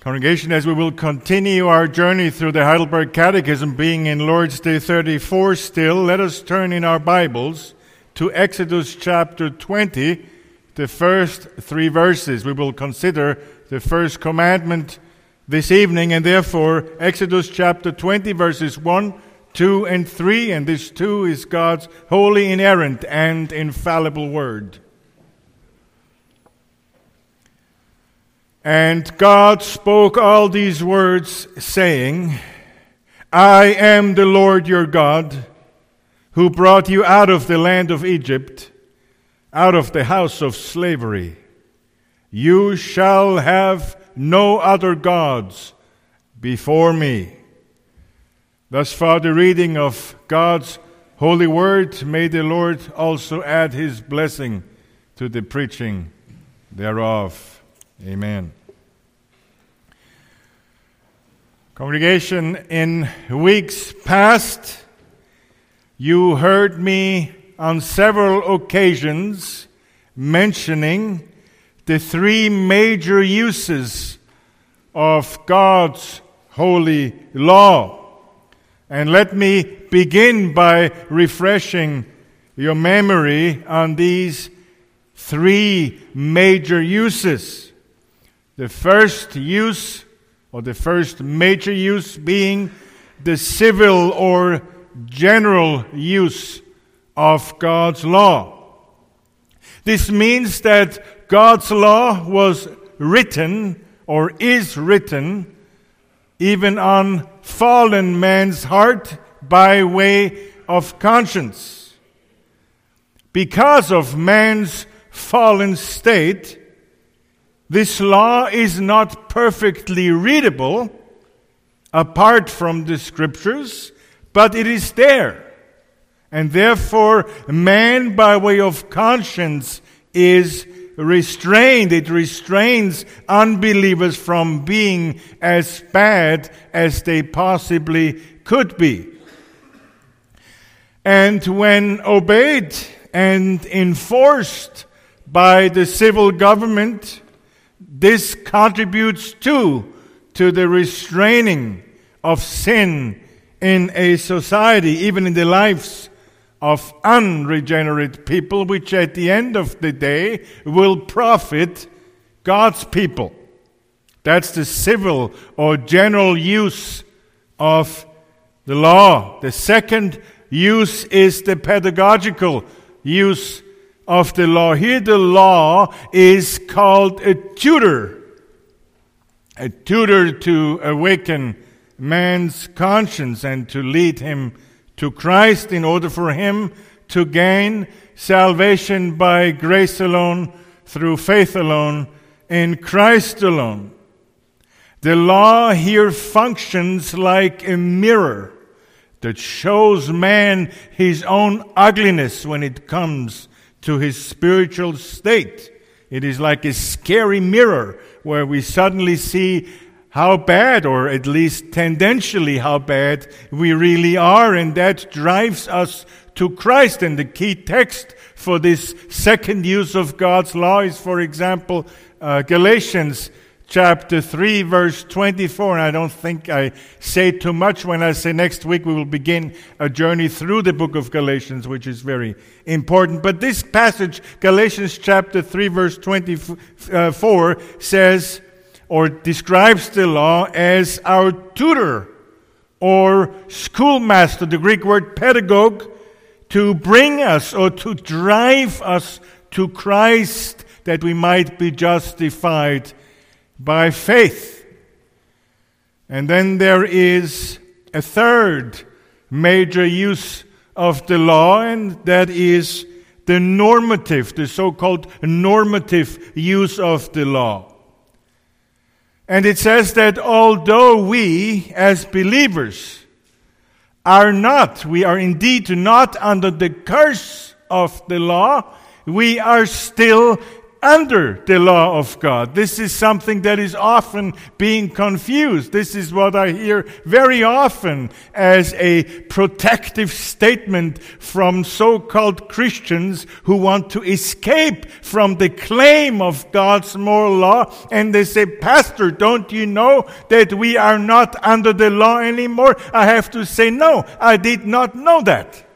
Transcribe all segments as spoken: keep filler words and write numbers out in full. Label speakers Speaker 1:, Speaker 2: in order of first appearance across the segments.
Speaker 1: Congregation, as we will continue our journey through the Heidelberg Catechism, being in Lord's Day thirty-four still, let us turn in our Bibles to Exodus chapter twenty, the first three verses. We will consider the first commandment this evening, and therefore Exodus chapter twenty, verses one, two, and three, and this two is God's holy, inerrant, and infallible word. And God spoke all these words, saying, I am the Lord your God, who brought you out of the land of Egypt, out of the house of slavery. You shall have no other gods before me. Thus far the reading of God's holy word. May the Lord also add his blessing to the preaching thereof. Amen. Congregation, in weeks past, you heard me on several occasions mentioning the three major uses of God's holy law. And let me begin by refreshing your memory on these three major uses. The first use, or the first major use, being the civil or general use of God's law. This means that God's law was written, or is written, even on fallen man's heart by way of conscience. Because of man's fallen state, this law is not perfectly readable apart from the Scriptures, but it is there. And therefore, man, by way of conscience, is restrained. It restrains unbelievers from being as bad as they possibly could be. And when obeyed and enforced by the civil government, this contributes too to the restraining of sin in a society, even in the lives of unregenerate people, which at the end of the day will profit God's people. That's the civil or general use of the law. The second use is the pedagogical use of the law. Here the law is called a tutor. A tutor to awaken man's conscience and to lead him to Christ in order for him to gain salvation by grace alone, through faith alone, in Christ alone. The law here functions like a mirror that shows man his own ugliness when it comes to his spiritual state. It is like a scary mirror where we suddenly see how bad, or at least tendentially how bad, we really are, and that drives us to Christ. And the key text for this second use of God's law is, for example, uh, Galatians chapter three, verse twenty-four. And I don't think I say too much when I say next week we will begin a journey through the book of Galatians, which is very important. But this passage, Galatians chapter three, verse twenty-four, says, or describes the law as our tutor or schoolmaster, the Greek word pedagogue, to bring us or to drive us to Christ that we might be justified by faith. And then there is a third major use of the law, and that is the normative, the so-called normative use of the law. And it says that although we, as believers, are not, we are indeed not under the curse of the law, we are still under the law of God. This is something that is often being confused. This is what I hear very often as a protective statement from so-called Christians who want to escape from the claim of God's moral law. And they say, Pastor, don't you know that we are not under the law anymore? I have to say, no, I did not know that.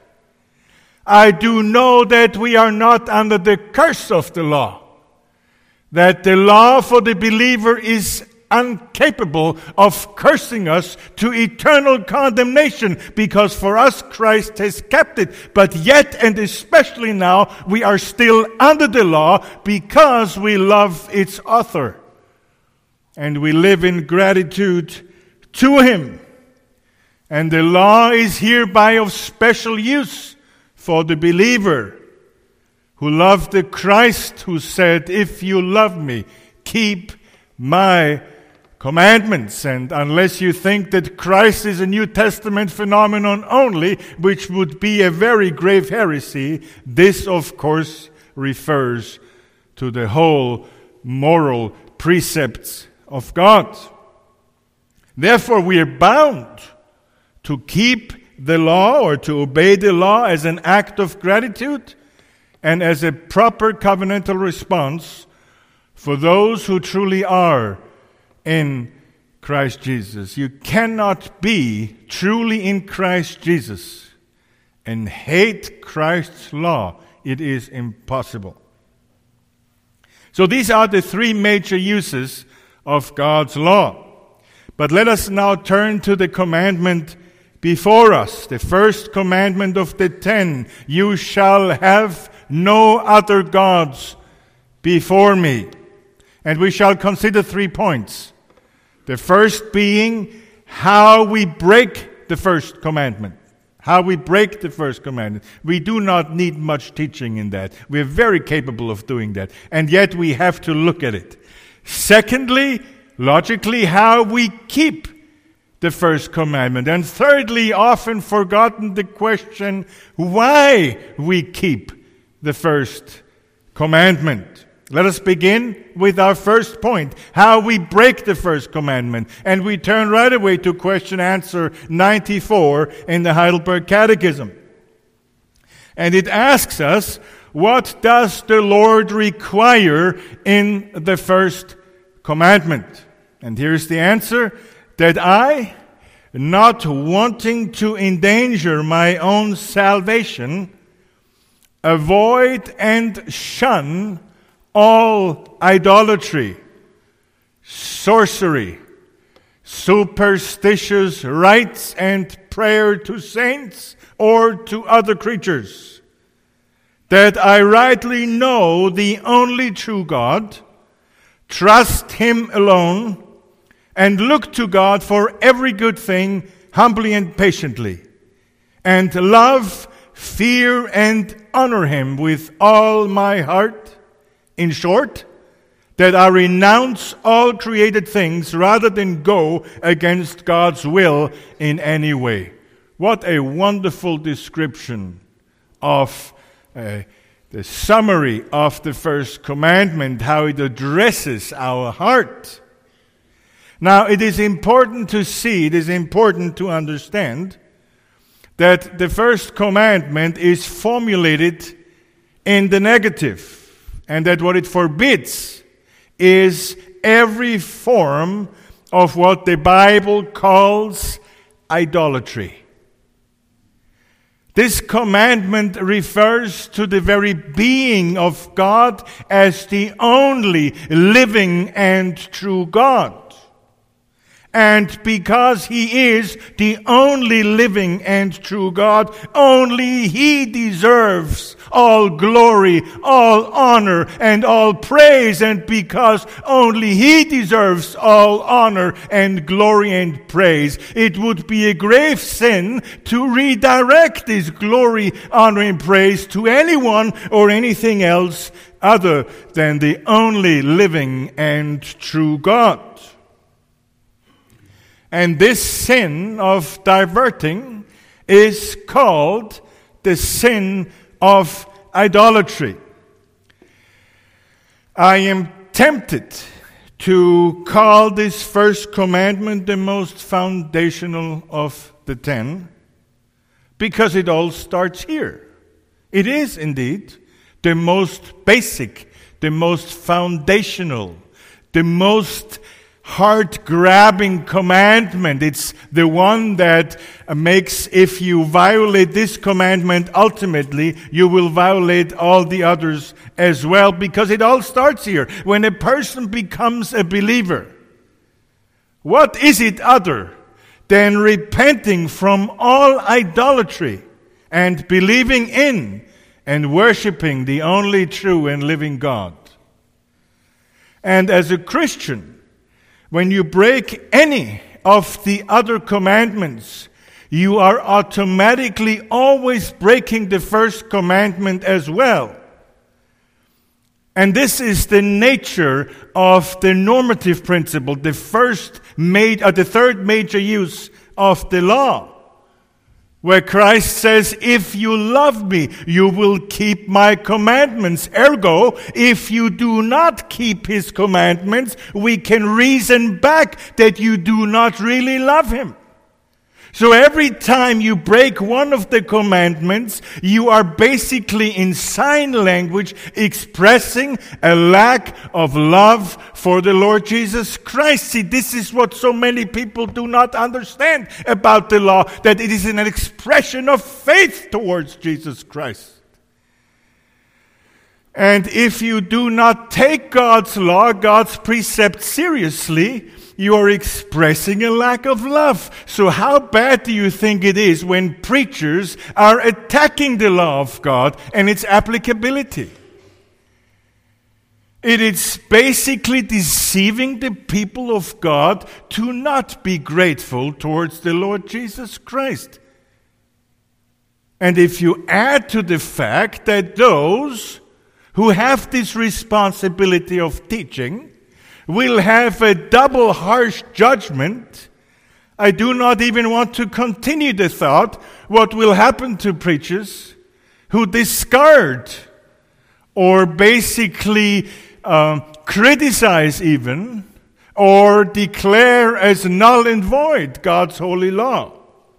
Speaker 1: I do know that we are not under the curse of the law. That the law for the believer is incapable of cursing us to eternal condemnation, because for us Christ has kept it. But yet, and especially now, we are still under the law because we love its author. And we live in gratitude to him. And the law is hereby of special use for the believer who loved the Christ, who said, if you love me, keep my commandments. And unless you think that Christ is a New Testament phenomenon only, which would be a very grave heresy, this, of course, refers to the whole moral precepts of God. Therefore, we are bound to keep the law or to obey the law as an act of gratitude and as a proper covenantal response for those who truly are in Christ Jesus. You cannot be truly in Christ Jesus and hate Christ's law. It is impossible. So these are the three major uses of God's law. But let us now turn to the commandment before us. The first commandment of the ten, you shall have no other gods before me. And we shall consider three points. The first being how we break the first commandment. How we break the first commandment. We do not need much teaching in that. We are very capable of doing that. And yet we have to look at it. Secondly, logically, how we keep the first commandment. And thirdly, often forgotten, the question why we keep the first commandment. Let us begin with our first point, how we break the first commandment. And we turn right away to question answer ninety-four in the Heidelberg Catechism. And it asks us, what does the Lord require in the first commandment? And here's the answer, that I, not wanting to endanger my own salvation, avoid and shun all idolatry, sorcery, superstitious rites and prayer to saints or to other creatures, that I rightly know the only true God, trust him alone, and look to God for every good thing humbly and patiently, and love, fear, and honor him with all my heart. In short, that I renounce all created things rather than go against God's will in any way. What a wonderful description of uh, the summary of the first commandment, how it addresses our heart. Now, it is important to see, it is important to understand that the first commandment is formulated in the negative, and that what it forbids is every form of what the Bible calls idolatry. This commandment refers to the very being of God as the only living and true God. And because he is the only living and true God, only he deserves all glory, all honor, and all praise. And because only he deserves all honor and glory and praise, it would be a grave sin to redirect this glory, honor, and praise to anyone or anything else other than the only living and true God. And this sin of diverting is called the sin of idolatry. I am tempted to call this first commandment the most foundational of the ten, because it all starts here. It is indeed the most basic, the most foundational, the most heart-grabbing commandment. It's the one that makes, if you violate this commandment, ultimately you will violate all the others as well, because it all starts here. When a person becomes a believer, what is it other than repenting from all idolatry and believing in and worshiping the only true and living God? And as a Christian, when you break any of the other commandments, you are automatically always breaking the first commandment as well. And this is the nature of the normative principle, the first made, or the third major use of the law, where Christ says, if you love me, you will keep my commandments. Ergo, if you do not keep his commandments, we can reason back that you do not really love him. So every time you break one of the commandments, you are basically in sign language expressing a lack of love for the Lord Jesus Christ. See, this is what so many people do not understand about the law, that it is an expression of faith towards Jesus Christ. And if you do not take God's law, God's precepts seriously, you are expressing a lack of love. So how bad do you think it is when preachers are attacking the law of God and its applicability? It is basically deceiving the people of God to not be grateful towards the Lord Jesus Christ. And if you add to the fact that those who have this responsibility of teaching will have a double harsh judgment, I do not even want to continue the thought what will happen to preachers who discard or basically um, criticize even or declare as null and void God's holy law.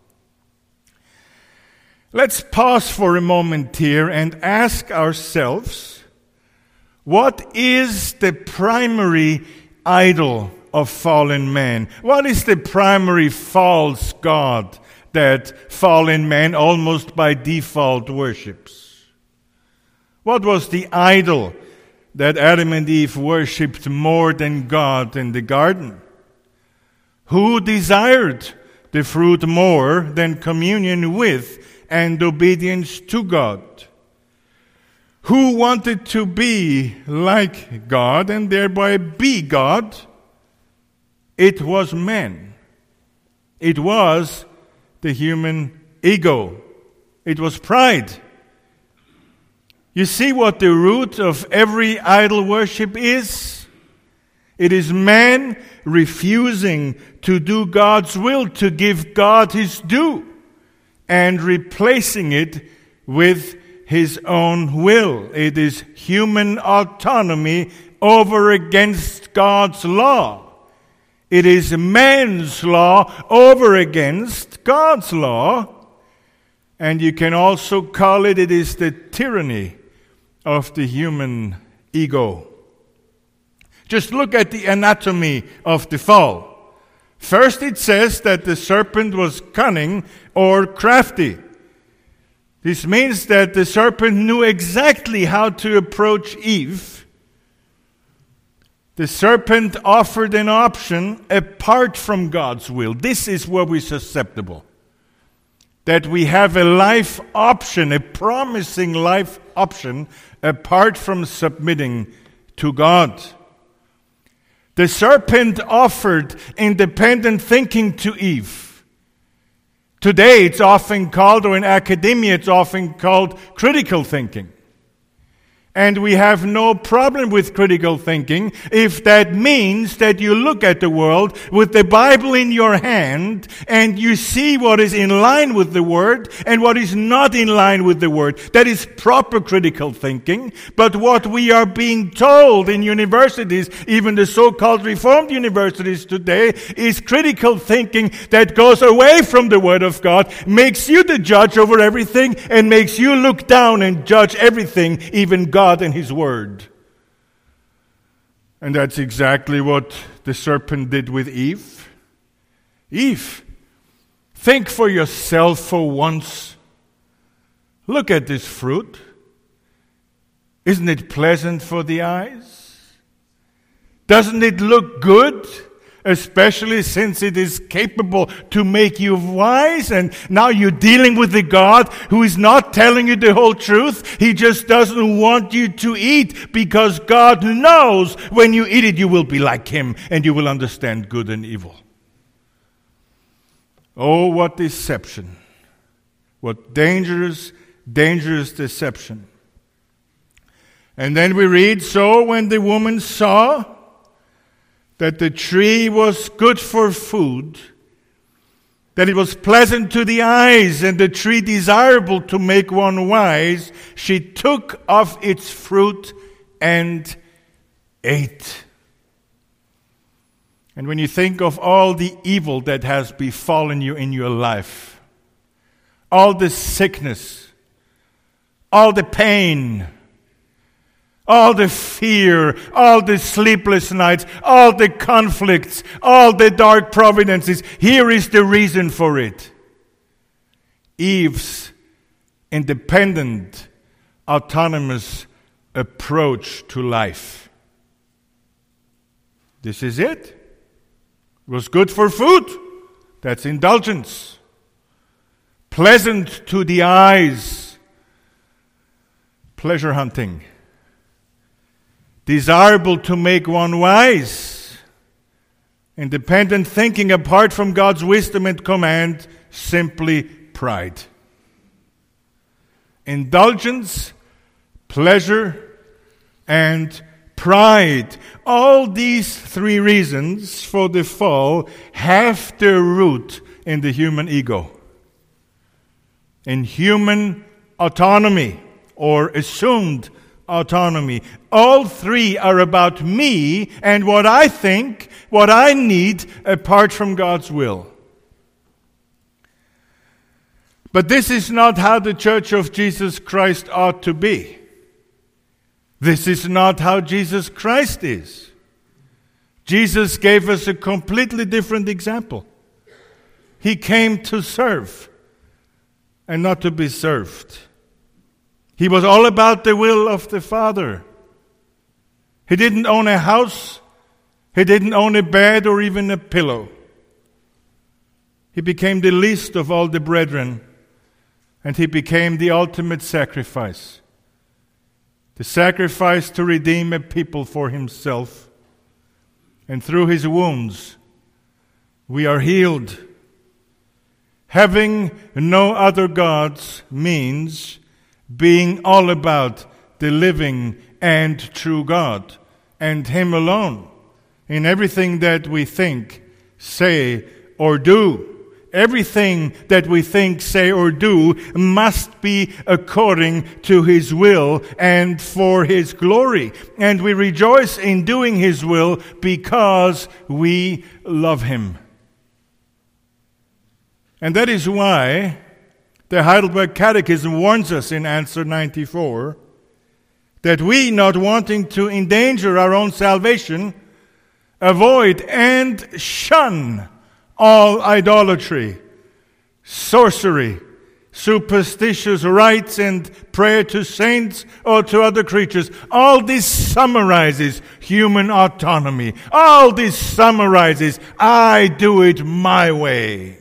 Speaker 1: Let's pause for a moment here and ask ourselves, what is the primary idol of fallen man? What is the primary false god that fallen man almost by default worships? What was the idol that Adam and Eve worshipped more than God in the garden? Who desired the fruit more than communion with and obedience to God? Who wanted to be like God and thereby be God? It was man. It was the human ego. It was pride. You see what the root of every idol worship is? It is man refusing to do God's will, to give God his due, and replacing it with his own will. It is human autonomy over against God's law. It is man's law over against God's law. And you can also call it, it is the tyranny of the human ego. Just look at the anatomy of the fall. First it says that the serpent was cunning or crafty. This means that the serpent knew exactly how to approach Eve. The serpent offered an option apart from God's will. This is where we're susceptible. That we have a life option, a promising life option, apart from submitting to God. The serpent offered independent thinking to Eve. Today it's often called, or in academia it's often called, critical thinking. And we have no problem with critical thinking if that means that you look at the world with the Bible in your hand and you see what is in line with the Word and what is not in line with the Word. That is proper critical thinking. But what we are being told in universities, even the so-called Reformed universities today, is critical thinking that goes away from the Word of God, makes you the judge over everything, and makes you look down and judge everything, even God. God and His Word. And that's exactly what the serpent did with Eve. Eve, think for yourself for once. Look at this fruit. Isn't it pleasant for the eyes? Doesn't it look good? Especially since it is capable to make you wise, and now you're dealing with the God who is not telling you the whole truth. He just doesn't want you to eat because God knows when you eat it you will be like Him and you will understand good and evil. Oh, what deception. What dangerous, dangerous deception. And then we read, so when the woman saw that the tree was good for food, that it was pleasant to the eyes, and the tree desirable to make one wise, she took of its fruit and ate. And when you think of all the evil that has befallen you in your life, all the sickness, all the pain, all the fear, all the sleepless nights, all the conflicts, all the dark providences. Here is the reason for it. Eve's independent, autonomous approach to life. This is it. It was good for food. That's indulgence. Pleasant to the eyes. Pleasure hunting. Desirable to make one wise. Independent thinking apart from God's wisdom and command, simply pride. Indulgence, pleasure, and pride. All these three reasons for the fall have their root in the human ego, in human autonomy or assumed autonomy. All three are about me and what I think, what I need, apart from God's will. But this is not how the Church of Jesus Christ ought to be. This is not how Jesus Christ is. Jesus gave us a completely different example. He came to serve and not to be served. He was all about the will of the Father. He didn't own a house. He didn't own a bed or even a pillow. He became the least of all the brethren, and He became the ultimate sacrifice. The sacrifice to redeem a people for Himself. And through His wounds, we are healed. Having no other gods means being all about the living and true God, and Him alone, in everything that we think, say, or do. Everything that we think, say, or do must be according to His will and for His glory. And we rejoice in doing His will because we love Him. And that is why the Heidelberg Catechism warns us in answer ninety-four that we, not wanting to endanger our own salvation, avoid and shun all idolatry, sorcery, superstitious rites, and prayer to saints or to other creatures. All this summarizes human autonomy. All this summarizes, I do it my way.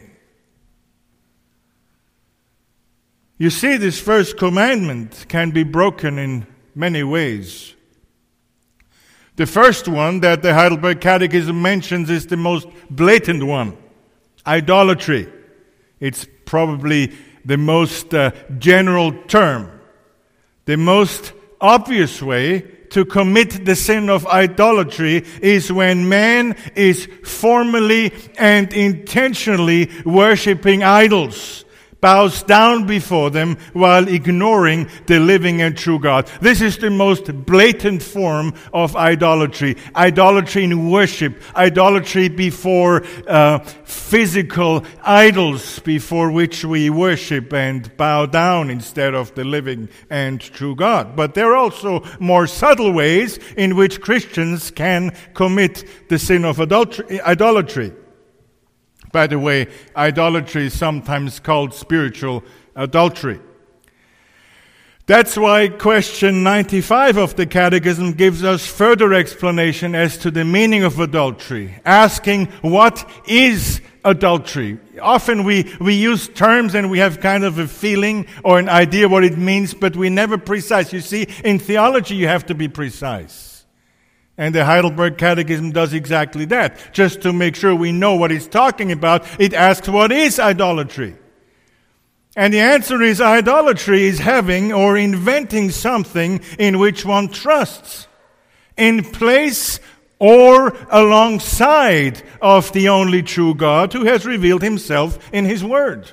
Speaker 1: You see, this first commandment can be broken in many ways. The first one that the Heidelberg Catechism mentions is the most blatant one. Idolatry. It's probably the most uh, general term, the most obvious way to commit the sin of idolatry is when man is formally and intentionally worshiping idols, bows down before them while ignoring the living and true God. This is the most blatant form of idolatry. Idolatry in worship. Idolatry before uh, physical idols before which we worship and bow down instead of the living and true God. But there are also more subtle ways in which Christians can commit the sin of adultery, idolatry. By the way, idolatry is sometimes called spiritual adultery. That's why question ninety-five of the Catechism gives us further explanation as to the meaning of adultery, asking what is adultery. Often we, we use terms and we have kind of a feeling or an idea what it means, but we never precise. You see, in theology you have to be precise. And the Heidelberg Catechism does exactly that. Just to make sure we know what it's talking about, it asks, what is idolatry? And the answer is, idolatry is having or inventing something in which one trusts, in place or alongside of the only true God who has revealed himself in his word.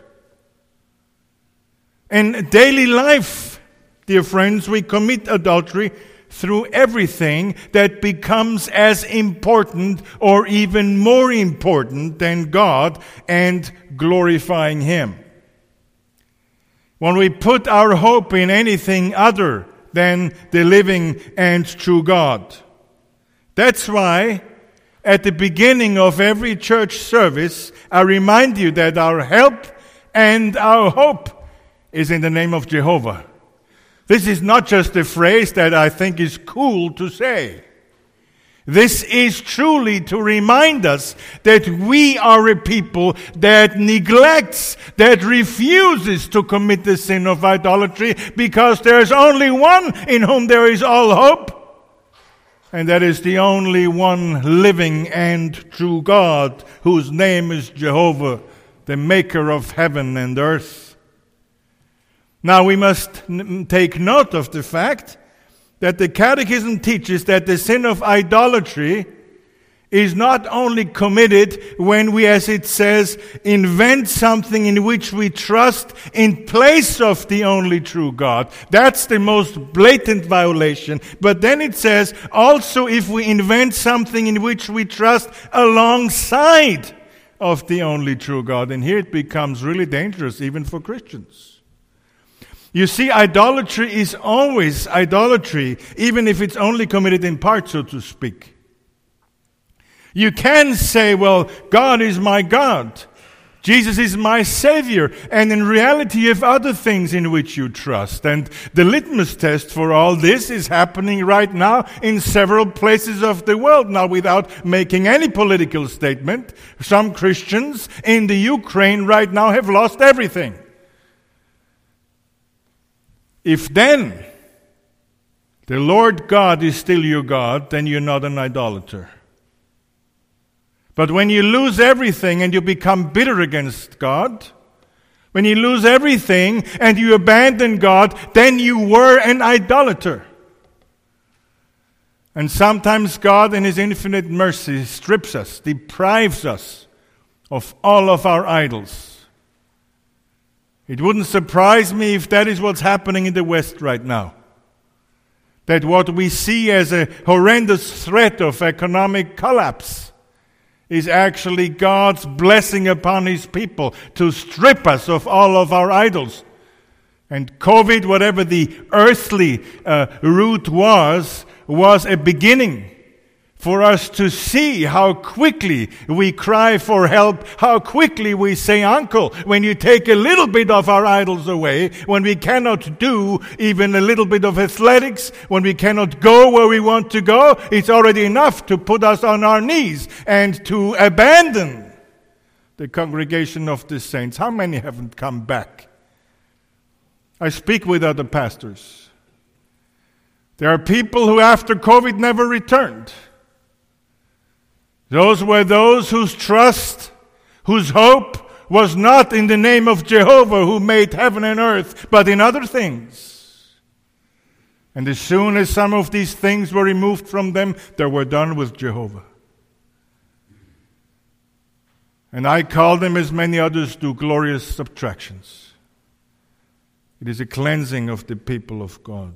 Speaker 1: In daily life, dear friends, we commit adultery through everything that becomes as important or even more important than God and glorifying him. When we put our hope in anything other than the living and true God. That's why at the beginning of every church service, I remind you that our help and our hope is in the name of Jehovah. This is not just a phrase that I think is cool to say. This is truly to remind us that we are a people that neglects, that refuses to commit the sin of idolatry, because there is only one in whom there is all hope, and that is the only one living and true God, whose name is Jehovah, the maker of heaven and earth. Now we must n- take note of the fact that the Catechism teaches that the sin of idolatry is not only committed when we, as it says, invent something in which we trust in place of the only true God. That's the most blatant violation. But then it says also if we invent something in which we trust alongside of the only true God. And here it becomes really dangerous even for Christians. You see, idolatry is always idolatry, even if it's only committed in part, so to speak. You can say, well, God is my God. Jesus is my Savior. And in reality, you have other things in which you trust. And the litmus test for all this is happening right now in several places of the world. Now, without making any political statement, some Christians in the Ukraine right now have lost everything. If then the Lord God is still your God, then you're not an idolater. But when you lose everything and you become bitter against God, when you lose everything and you abandon God, then you were an idolater. And sometimes God in his infinite mercy strips us, deprives us of all of our idols. It wouldn't surprise me if that is what's happening in the West right now. That what we see as a horrendous threat of economic collapse is actually God's blessing upon his people to strip us of all of our idols. And COVID, whatever the earthly uh, root was, was a beginning for us to see how quickly we cry for help, how quickly we say, Uncle, when you take a little bit of our idols away, when we cannot do even a little bit of athletics, when we cannot go where we want to go, it's already enough to put us on our knees and to abandon the congregation of the saints. How many haven't come back? I speak with other pastors. There are people who after COVID never returned. Those were those whose trust, whose hope was not in the name of Jehovah who made heaven and earth, but in other things. And as soon as some of these things were removed from them, they were done with Jehovah. And I call them, as many others do, glorious subtractions. It is a cleansing of the people of God.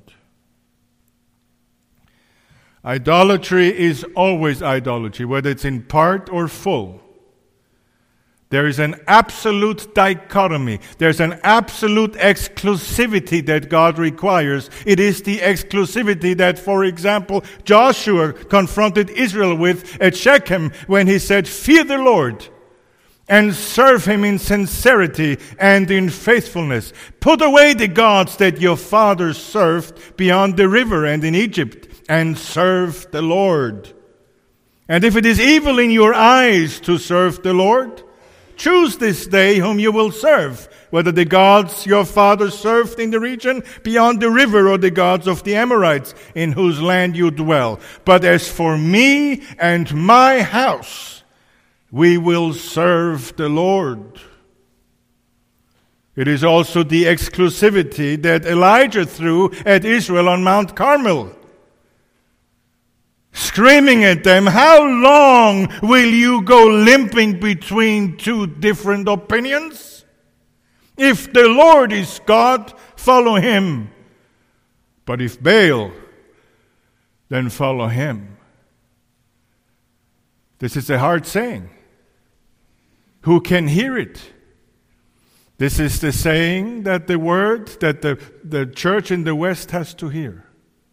Speaker 1: Idolatry is always idolatry, whether it's in part or full. There is an absolute dichotomy. There's an absolute exclusivity that God requires. It is the exclusivity that, for example, Joshua confronted Israel with at Shechem when he said, "Fear the Lord and serve Him in sincerity and in faithfulness. Put away the gods that your fathers served beyond the river and in Egypt, and serve the Lord. And if it is evil in your eyes to serve the Lord, choose this day whom you will serve, whether the gods your fathers served in the region beyond the river or the gods of the Amorites in whose land you dwell. But as for me and my house, we will serve the Lord." It is also the exclusivity that Elijah threw at Israel on Mount Carmel, screaming at them, "How long will you go limping between two different opinions? If the Lord is God, follow Him. But if Baal, then follow him." This is a hard saying. Who can hear it? This is the saying that the word that the, the church in the West has to hear.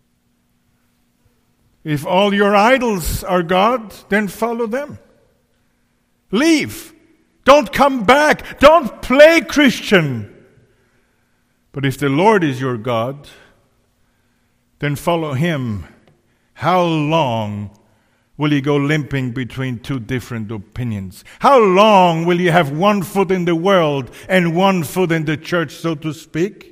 Speaker 1: If all your idols are God, then follow them. Leave. Don't come back. Don't play Christian. But if the Lord is your God, then follow Him. How long will you go limping between two different opinions? How long will you have one foot in the world and one foot in the church, so to speak?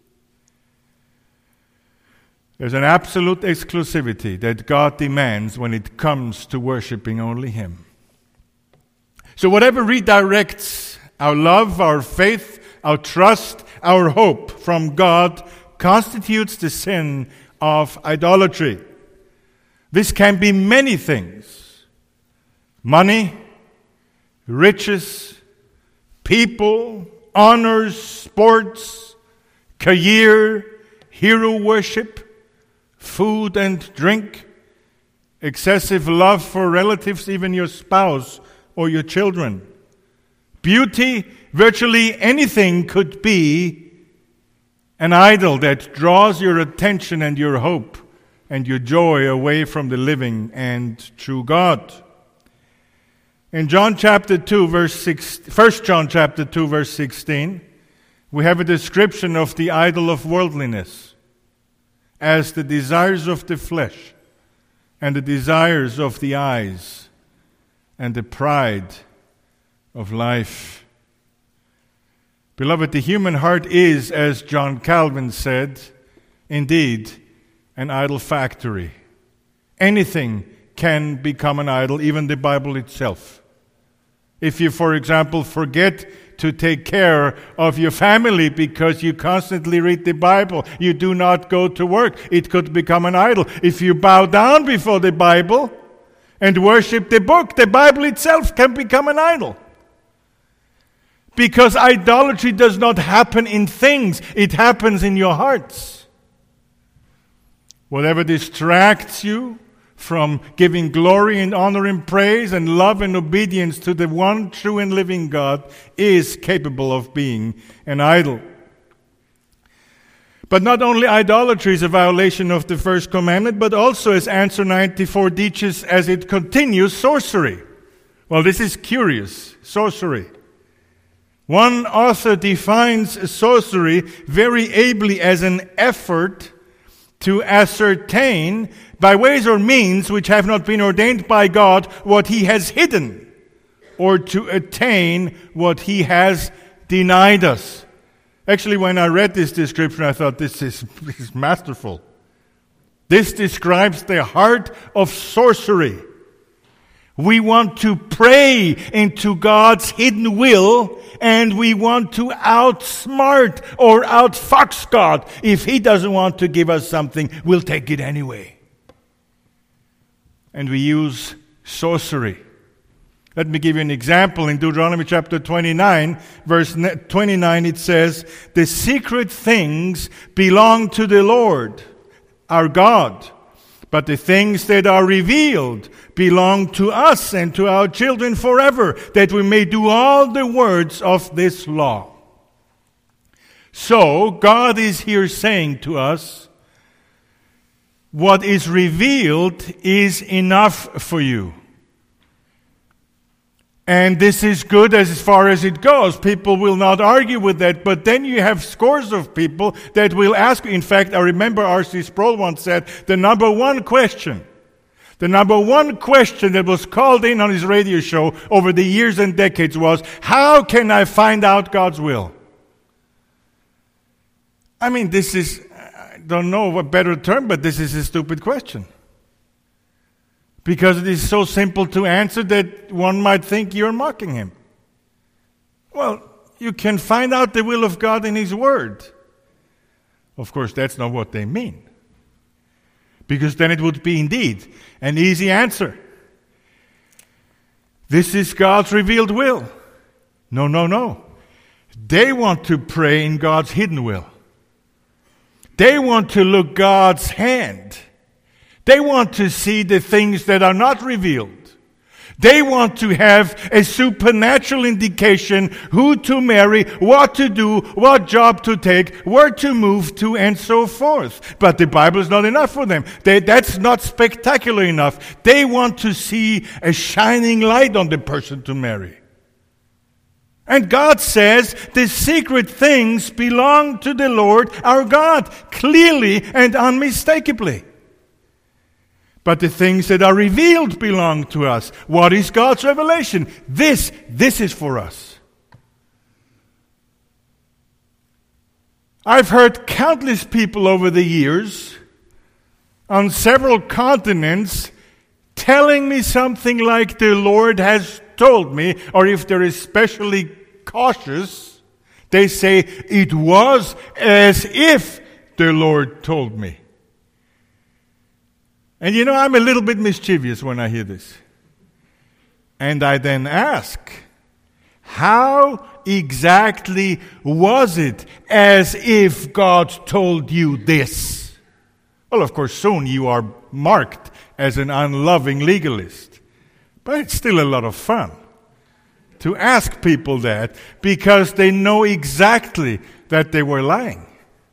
Speaker 1: There's an absolute exclusivity that God demands when it comes to worshiping only Him. So whatever redirects our love, our faith, our trust, our hope from God constitutes the sin of idolatry. This can be many things: money, riches, people, honors, sports, career, hero worship, food and drink, excessive love for relatives, even your spouse or your children. Beauty, virtually anything could be an idol that draws your attention and your hope and your joy away from the living and true God. In John chapter two, verse six, First John chapter two, verse sixteen, we have a description of the idol of worldliness as the desires of the flesh and the desires of the eyes and the pride of life. Beloved, the human heart is, as John Calvin said, indeed an idol factory. Anything can become an idol, even the Bible itself. If you, for example, forget to take care of your family because you constantly read the Bible, you do not go to work, it could become an idol. If you bow down before the Bible and worship the book, the Bible itself can become an idol. Because idolatry does not happen in things, it happens in your hearts. Whatever distracts you from giving glory and honor and praise and love and obedience to the one true and living God is capable of being an idol. But not only idolatry is a violation of the first commandment, but also, as answer ninety-four teaches as it continues, sorcery. Well, this is curious, sorcery. One author defines sorcery very ably as an effort to ascertain, by ways or means which have not been ordained by God, what He has hidden, or to attain what He has denied us. Actually, when I read this description, I thought, this is, this is masterful. This describes the heart of sorcery. We want to pray into God's hidden will, and we want to outsmart or outfox God. If He doesn't want to give us something, we'll take it anyway. And we use sorcery. Let me give you an example. In Deuteronomy chapter twenty-nine, verse twenty-nine, it says, "The secret things belong to the Lord, our God. But the things that are revealed belong to us and to our children forever, that we may do all the words of this law." So, God is here saying to us, what is revealed is enough for you. And this is good as far as it goes. People will not argue with that. But then you have scores of people that will ask. In fact, I remember R C Sproul once said, the number one question, the number one question that was called in on his radio show over the years and decades was, how can I find out God's will? I mean, this is, I don't know a better term, but this is a stupid question. Because it is so simple to answer that one might think you're mocking Him. Well, you can find out the will of God in His Word. Of course, that's not what they mean. Because then it would be indeed an easy answer. This is God's revealed will. No, no, no. They want to pray in God's hidden will. They want to look God's hand. They want to see the things that are not revealed. They want to have a supernatural indication who to marry, what to do, what job to take, where to move to, and so forth. But the Bible is not enough for them. They, that's not spectacular enough. They want to see a shining light on the person to marry. And God says the secret things belong to the Lord our God, clearly and unmistakably. But the things that are revealed belong to us. What is God's revelation? This, this is for us. I've heard countless people over the years on several continents telling me something like the Lord has told me, or if they're especially cautious, they say it was as if the Lord told me. And you know, I'm a little bit mischievous when I hear this. And I then ask, how exactly was it as if God told you this? Well, of course, soon you are marked as an unloving legalist. But it's still a lot of fun to ask people that, because they know exactly that they were lying.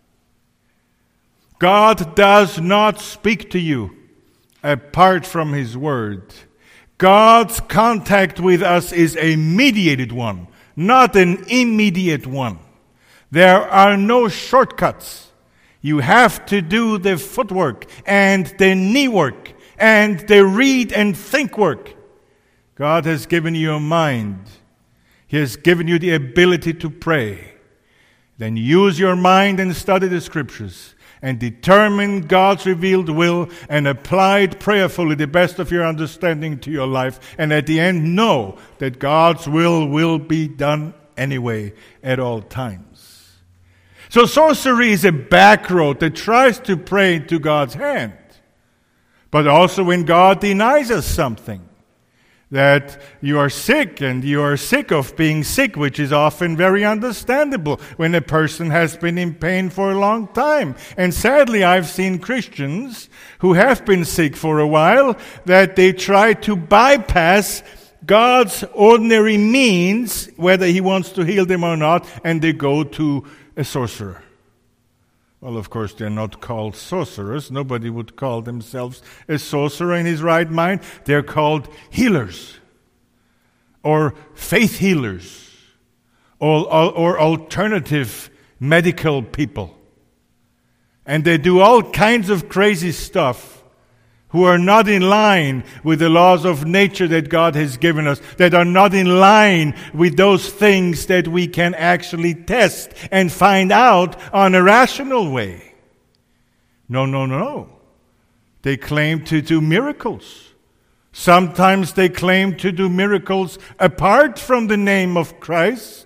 Speaker 1: God does not speak to you apart from His Word. God's contact with us is a mediated one, not an immediate one. There are no shortcuts. You have to do the footwork and the knee work and the read and think work. God has given you a mind. He has given you the ability to pray. Then use your mind and study the Scriptures and determine God's revealed will and apply it prayerfully, the best of your understanding, to your life. And at the end, know that God's will will be done anyway at all times. So sorcery is a back road that tries to pray into God's hand. But also when God denies us something, that you are sick and you are sick of being sick, which is often very understandable when a person has been in pain for a long time. And sadly, I've seen Christians who have been sick for a while that they try to bypass God's ordinary means, whether He wants to heal them or not, and they go to a sorcerer. Well, of course, they're not called sorcerers. Nobody would call themselves a sorcerer in his right mind. They're called healers, or faith healers, or, or alternative medical people. And they do all kinds of crazy stuff who are not in line with the laws of nature that God has given us, that are not in line with those things that we can actually test and find out on a rational way. No, no, no. They claim to do miracles. Sometimes they claim to do miracles apart from the name of Christ.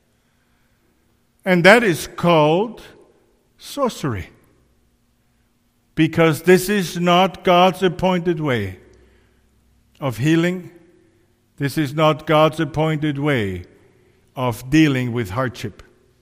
Speaker 1: And that is called sorcery. Because this is not God's appointed way of healing. This is not God's appointed way of dealing with hardship.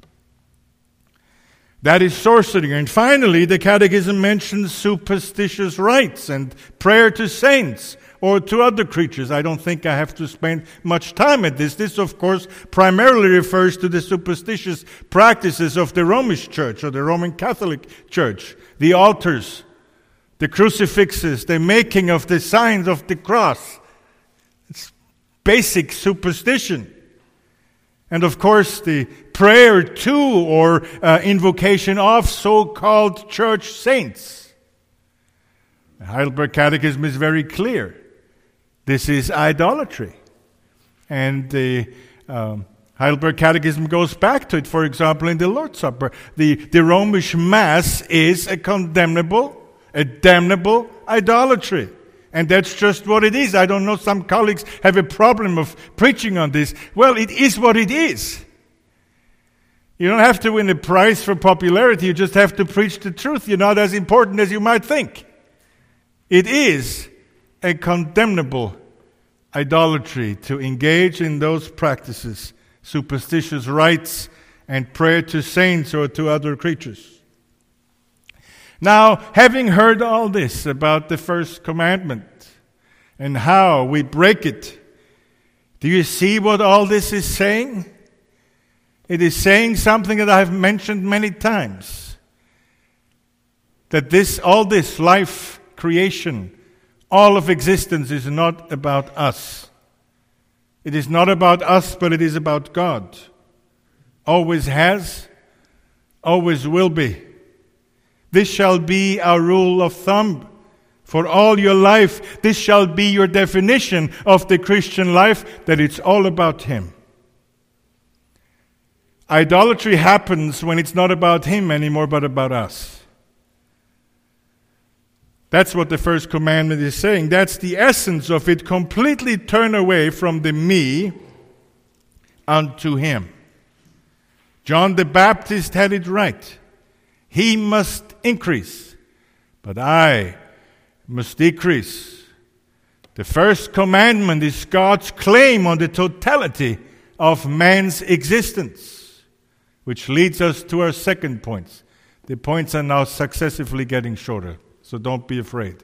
Speaker 1: That is sorcery. And finally, the Catechism mentions superstitious rites and prayer to saints or to other creatures. I don't think I have to spend much time at this. This, of course, primarily refers to the superstitious practices of the Roman Church or the Roman Catholic Church. The altars, the crucifixes, the making of the signs of the cross. It's basic superstition. And of course, the prayer to or uh, invocation of so-called church saints. The Heidelberg Catechism is very clear. This is idolatry. And the um, Heidelberg Catechism goes back to it. For example, in the Lord's Supper, the, the Romish Mass is a condemnable, a damnable idolatry. And that's just what it is. I don't know, some colleagues have a problem of preaching on this. Well, it is what it is. You don't have to win a prize for popularity. You just have to preach the truth. You're not as important as you might think. It is a condemnable idolatry to engage in those practices, superstitious rites and prayer to saints or to other creatures. Now, having heard all this about the first commandment and how we break it, do you see what all this is saying? It is saying something that I have mentioned many times. That this, all this life, creation, all of existence is not about us. It is not about us, but it is about God. Always has, always will be. This shall be our rule of thumb for all your life. This shall be your definition of the Christian life, that it's all about Him. Idolatry happens when it's not about Him anymore, but about us. That's what the first commandment is saying. That's the essence of it. Completely turn away from the me unto Him. John the Baptist had it right. He must increase, but I must decrease. The first commandment is God's claim on the totality of man's existence, which leads us to our second point. The points are now successively getting shorter, so don't be afraid.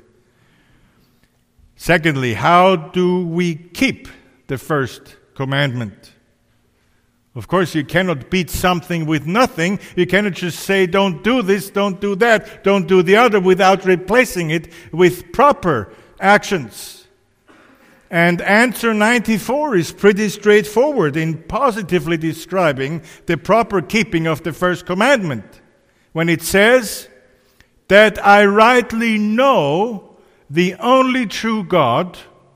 Speaker 1: Secondly, how do we keep the first commandment? Of course, you cannot beat something with nothing. You cannot just say, don't do this, don't do that, don't do the other, without replacing it with proper actions. And answer ninety-four is pretty straightforward in positively describing the proper keeping of the first commandment. When it says, that I rightly know the only true God,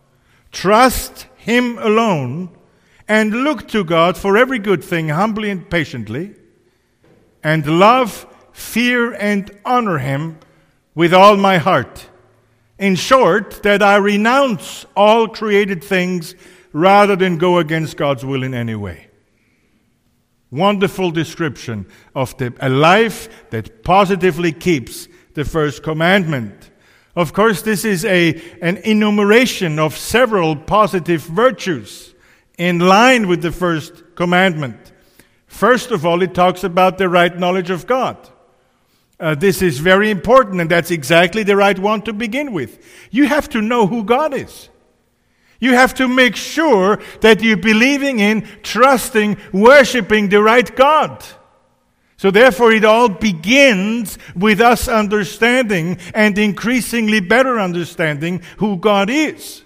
Speaker 1: trust Him alone, and look to God for every good thing humbly and patiently, and love, fear, and honor Him with all my heart. In short, that I renounce all created things rather than go against God's will in any way. Wonderful description of the, a life that positively keeps the first commandment. Of course, this is a, an enumeration of several positive virtues in line with the first commandment. First of all, it talks about the right knowledge of God. Uh, this is very important, and that's exactly the right one to begin with. You have to know who God is. You have to make sure that you're believing in, trusting, worshiping the right God. So therefore, it all begins with us understanding and increasingly better understanding who God is.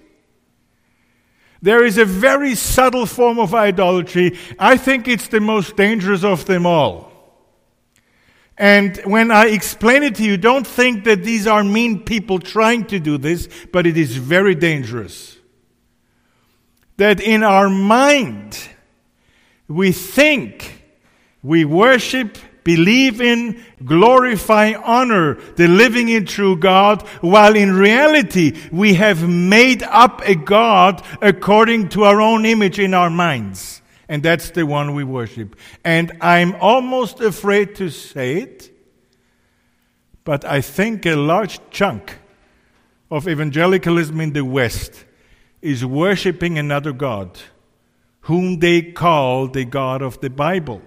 Speaker 1: There is a very subtle form of idolatry. I think it's the most dangerous of them all. And when I explain it to you, don't think that these are mean people trying to do this, but it is very dangerous. That in our mind, we think we worship, believe in, glorify, honor the living and true God, while in reality we have made up a God according to our own image in our minds. And that's the one we worship. And I'm almost afraid to say it, but I think a large chunk of evangelicalism in the West is worshiping another God, whom they call the God of the Bible.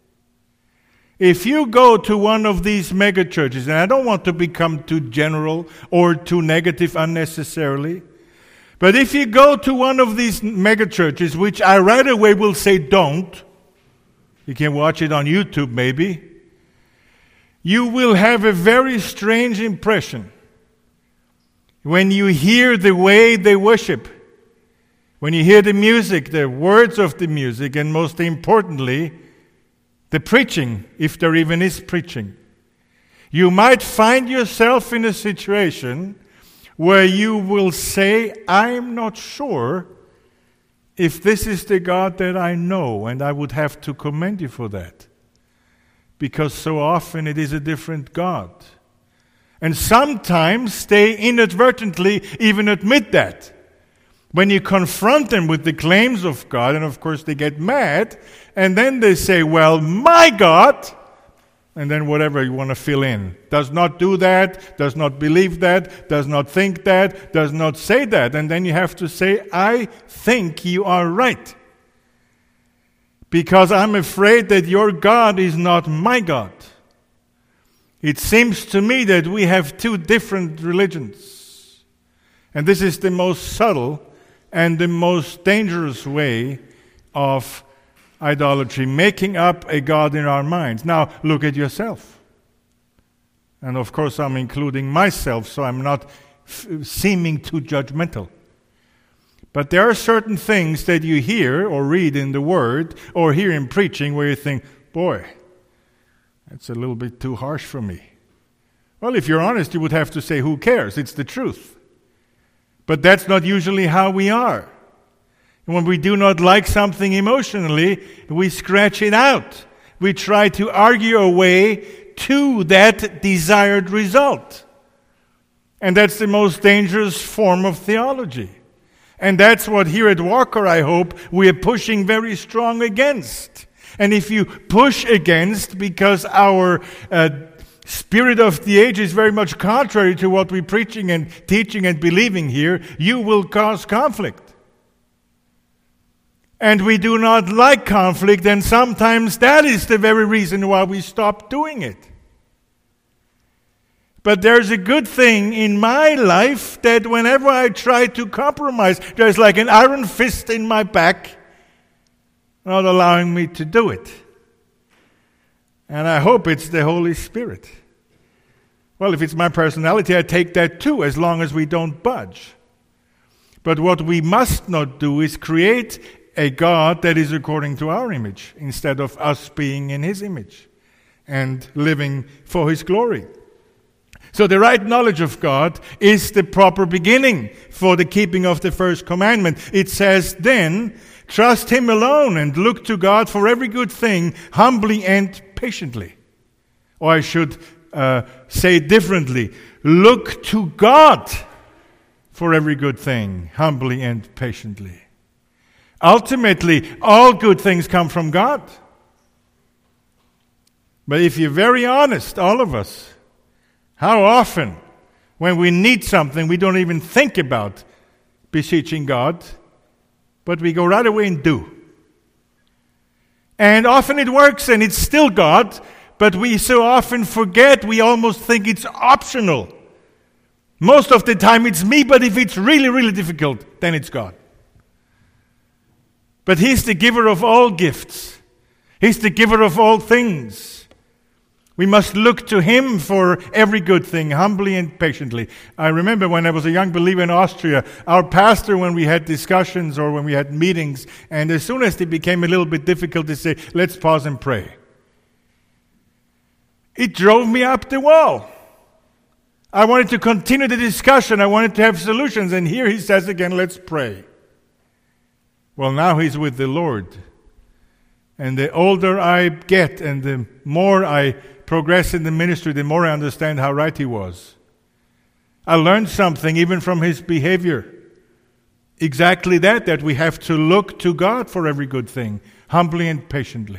Speaker 1: If you go to one of these megachurches, and I don't want to become too general or too negative unnecessarily, but if you go to one of these megachurches, which I right away will say don't, you can watch it on YouTube maybe, you will have a very strange impression when you hear the way they worship, when you hear the music, the words of the music, and most importantly, the preaching, if there even is preaching. You might find yourself in a situation where you will say, I'm not sure if this is the God that I know, and I would have to commend you for that. Because so often it is a different God. And sometimes they inadvertently even admit that. When you confront them with the claims of God, and of course they get mad, and then they say, well, my God, and then whatever you want to fill in, does not do that, does not believe that, does not think that, does not say that. And then you have to say, I think you are right. Because I'm afraid that your God is not my God. It seems to me that we have two different religions. And this is the most subtle and the most dangerous way of idolatry, making up a God in our minds. Now, look at yourself. And of course, I'm including myself, so I'm not f- seeming too judgmental. But there are certain things that you hear or read in the Word or hear in preaching where you think, boy, that's a little bit too harsh for me. Well, if you're honest, you would have to say, who cares? It's the truth. But that's not usually how we are. And when we do not like something emotionally, we scratch it out. We try to argue our way to that desired result. And that's the most dangerous form of theology. And that's what here at Walker, I hope, we are pushing very strong against. And if you push against because our uh, spirit of the age is very much contrary to what we're preaching and teaching and believing here, you will cause conflict. And we do not like conflict, and sometimes that is the very reason why we stop doing it. But there's a good thing in my life that whenever I try to compromise, there's like an iron fist in my back not allowing me to do it. And I hope it's the Holy Spirit. Well, if it's my personality, I take that too, as long as we don't budge. But what we must not do is create a God that is according to our image, instead of us being in His image and living for His glory. So the right knowledge of God is the proper beginning for the keeping of the first commandment. It says then, trust Him alone and look to God for every good thing, humbly and patiently. Or I should uh, say it differently, look to God for every good thing, humbly and patiently. Ultimately, all good things come from God. But if you're very honest, all of us, how often, when we need something, we don't even think about beseeching God, but we go right away and do. And often it works and it's still God, but we so often forget, we almost think it's optional. Most of the time it's me, but if it's really, really difficult, then it's God. But He's the giver of all gifts. He's the giver of all things. We must look to Him for every good thing, humbly and patiently. I remember when I was a young believer in Austria, our pastor, when we had discussions or when we had meetings, and as soon as they became a little bit difficult, they say, let's pause and pray. It drove me up the wall. I wanted to continue the discussion. I wanted to have solutions. And here he says again, let's pray. Well, now he's with the Lord. And the older I get and the more I progress in the ministry, the more I understand how right he was. I learned something even from his behavior. Exactly that, that we have to look to God for every good thing, humbly and patiently.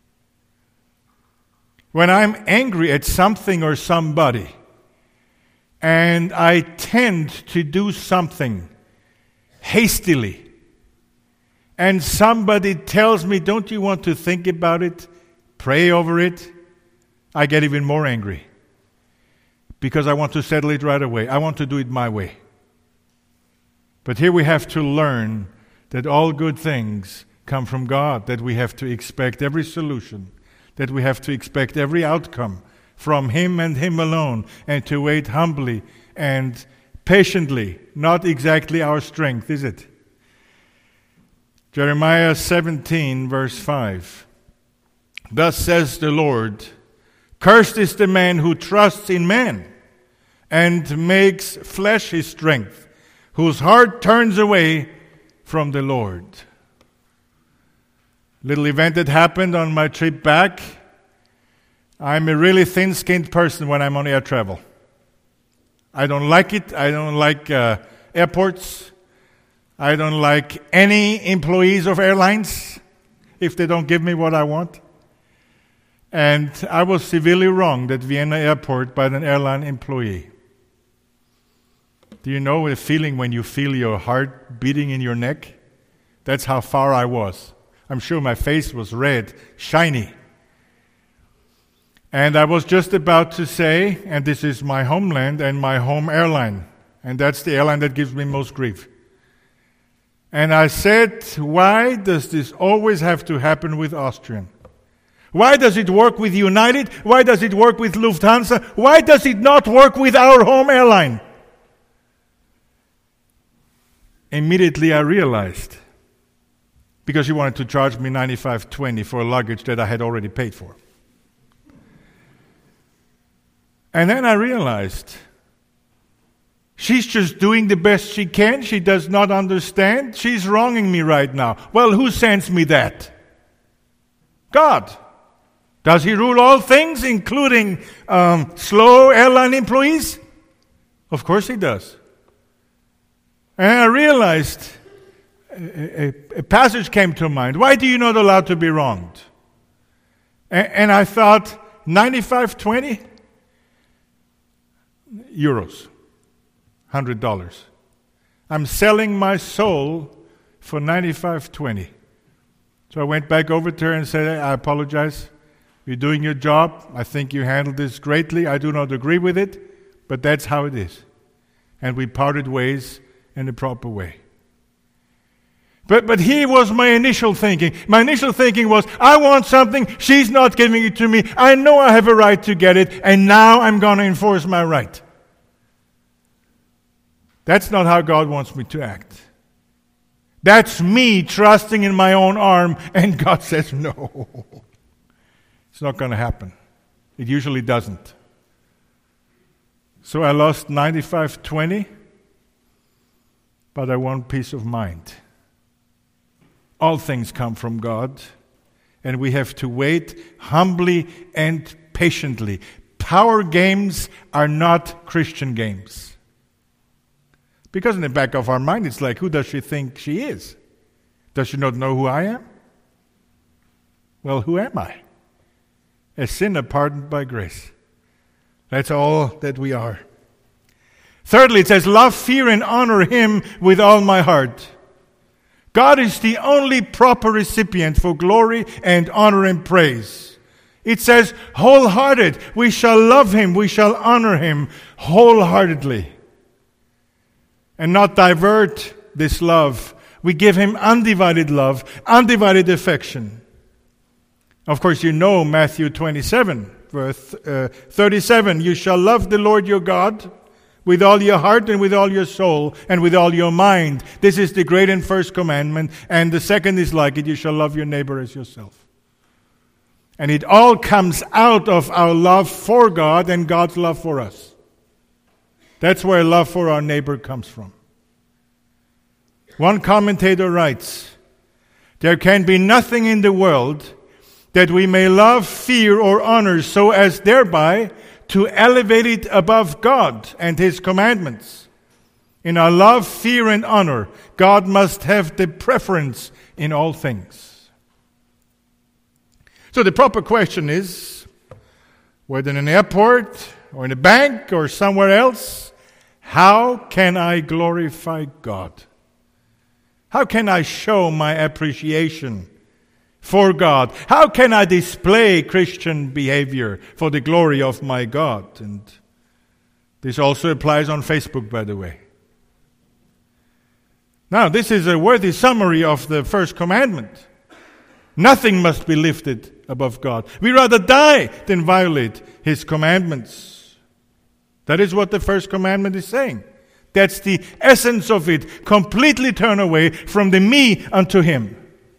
Speaker 1: When I'm angry at something or somebody, and I tend to do something hastily, and somebody tells me, don't you want to think about it, pray over it, I get even more angry. Because I want to settle it right away. I want to do it my way. But here we have to learn that all good things come from God, that we have to expect every solution, that we have to expect every outcome from Him and Him alone, and to wait humbly and patiently. Not exactly our strength, is it? Jeremiah seventeen, verse five. Thus says the Lord, cursed is the man who trusts in man and makes flesh his strength, whose heart turns away from the Lord. Little event that happened on my trip back. I'm a really thin-skinned person when I'm on air travel. I don't like it. I don't like uh, airports. I don't like any employees of airlines if they don't give me what I want. And I was severely wronged at Vienna Airport by an airline employee. Do you know the feeling when you feel your heart beating in your neck? That's how far I was. I'm sure my face was red, shiny. And I was just about to say, and this is my homeland and my home airline, and that's the airline that gives me most grief. And I said, why does this always have to happen with Austrian? Why does it work with United? Why does it work with Lufthansa? Why does it not work with our home airline? Immediately I realized, because he wanted to charge me ninety-five twenty for a luggage that I had already paid for. And then I realized, she's just doing the best she can. She does not understand. She's wronging me right now. Well, who sends me that? God. Does He rule all things, including um, slow airline employees? Of course He does. And I realized a, a, a passage came to mind. Why do you not allow to be wronged? And, and I thought, ninety-five twenty euros, one hundred dollars. I'm selling my soul for ninety-five twenty. So I went back over to her and said, I apologize. You're doing your job. I think you handled this greatly. I do not agree with it, but that's how it is. And we parted ways in the proper way. But but here was my initial thinking. My initial thinking was, I want something, she's not giving it to me. I know I have a right to get it, and now I'm going to enforce my right. That's not how God wants me to act. That's me trusting in my own arm, and God says no. It's not going to happen. It usually doesn't. So I lost ninety-five twenty, but I won peace of mind. All things come from God, and we have to wait humbly and patiently. Power games are not Christian games. Because in the back of our mind, it's like, who does she think she is? Does she not know who I am? Well, who am I? A sinner pardoned by grace. That's all that we are. Thirdly, it says, love, fear, and honor Him with all my heart. God is the only proper recipient for glory and honor and praise. It says, wholehearted. We shall love Him, we shall honor Him wholeheartedly. And not divert this love. We give Him undivided love, undivided affection. Of course, you know Matthew twenty-seven, verse uh, thirty-seven. You shall love the Lord your God with all your heart and with all your soul and with all your mind. This is the great and first commandment. And the second is like it. You shall love your neighbor as yourself. And it all comes out of our love for God and God's love for us. That's where love for our neighbor comes from. One commentator writes, there can be nothing in the world that we may love, fear, or honor so as thereby to elevate it above God and His commandments. In our love, fear, and honor, God must have the preference in all things. So the proper question is, whether in an airport or in a bank or somewhere else, how can I glorify God? How can I show my appreciation for God? How can I display Christian behavior for the glory of my God? And this also applies on Facebook, by the way. Now, this is a worthy summary of the first commandment. Nothing must be lifted above God. We rather die than violate His commandments. That is what the first commandment is saying. That's the essence of it. Completely turn away from the me unto Him.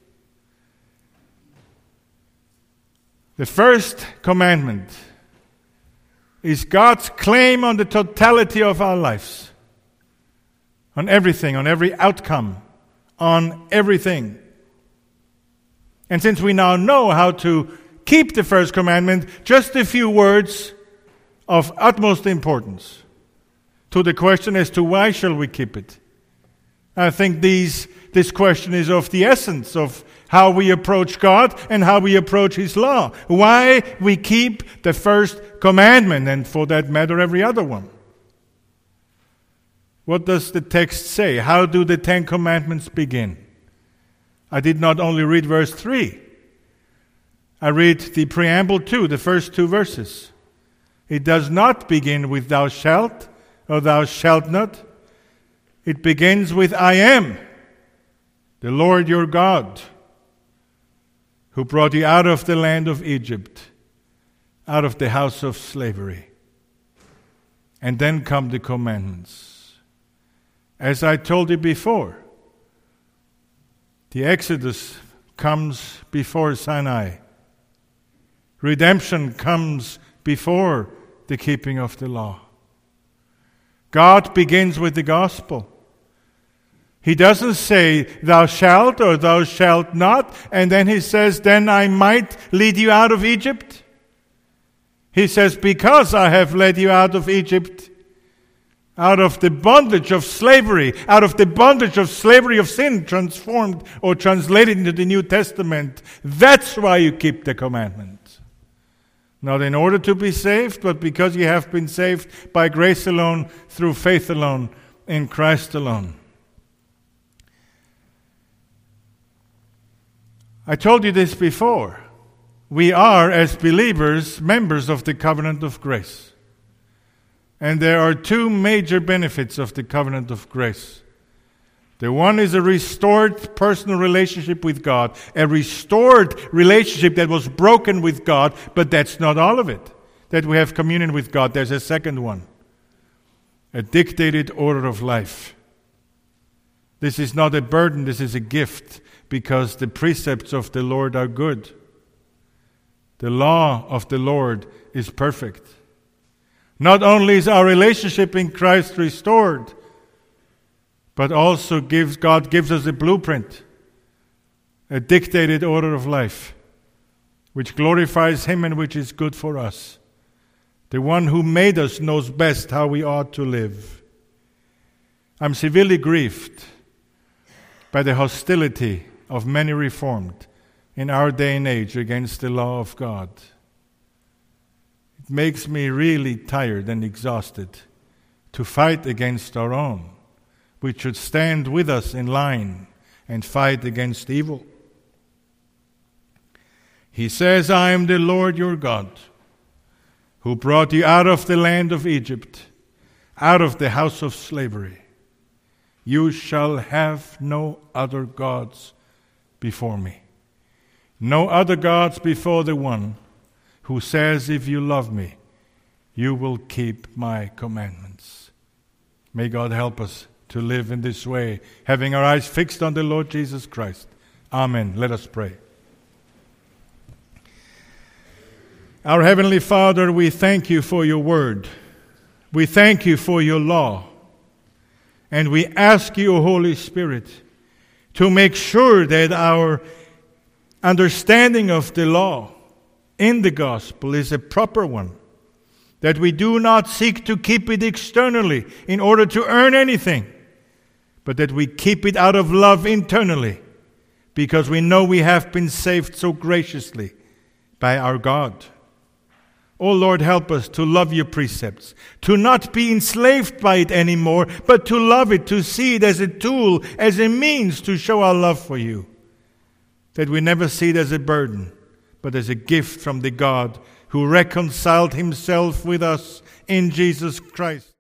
Speaker 1: The first commandment is God's claim on the totality of our lives. On everything, on every outcome, on everything. And since we now know how to keep the first commandment, just a few words of utmost importance to the question as to why shall we keep it. I think these, this question is of the essence of how we approach God and how we approach His law. Why we keep the first commandment, and for that matter every other one. What does the text say? How do the Ten Commandments begin? I did not only read verse three. I read the preamble too, the first two verses. It does not begin with thou shalt or thou shalt not. It begins with I am, the Lord your God, who brought you out of the land of Egypt, out of the house of slavery. And then come the commandments. As I told you before, the Exodus comes before Sinai. Redemption comes before the keeping of the law. God begins with the gospel. He doesn't say, thou shalt or thou shalt not, and then He says, then I might lead you out of Egypt. He says, because I have led you out of Egypt, out of the bondage of slavery, out of the bondage of slavery of sin, transformed or translated into the New Testament. That's why you keep the commandment. Not in order to be saved, but because you have been saved by grace alone, through faith alone, in Christ alone. I told you this before. We are, as believers, members of the covenant of grace. And there are two major benefits of the covenant of grace. The one is a restored personal relationship with God, a restored relationship that was broken with God, but that's not all of it, that we have communion with God. There's a second one, a dictated order of life. This is not a burden, this is a gift, because the precepts of the Lord are good. The law of the Lord is perfect. Not only is our relationship in Christ restored, but also gives God gives us a blueprint, a dictated order of life, which glorifies Him and which is good for us. The one who made us knows best how we ought to live. I'm severely grieved by the hostility of many Reformed in our day and age against the law of God. It makes me really tired and exhausted to fight against our own, which should stand with us in line and fight against evil. He says, I am the Lord your God, who brought you out of the land of Egypt, out of the house of slavery. You shall have no other gods before me. No other gods before the one who says, if you love me, you will keep my commandments. May God help us to live in this way, having our eyes fixed on the Lord Jesus Christ. Amen. Let us pray. Our Heavenly Father, we thank you for your word. We thank you for your law. And we ask you, Holy Spirit, to make sure that our understanding of the law in the gospel is a proper one. That we do not seek to keep it externally in order to earn anything, but that we keep it out of love internally, because we know we have been saved so graciously by our God. Oh Lord, help us to love your precepts, to not be enslaved by it anymore, but to love it, to see it as a tool, as a means to show our love for you. That we never see it as a burden, but as a gift from the God who reconciled himself with us in Jesus Christ.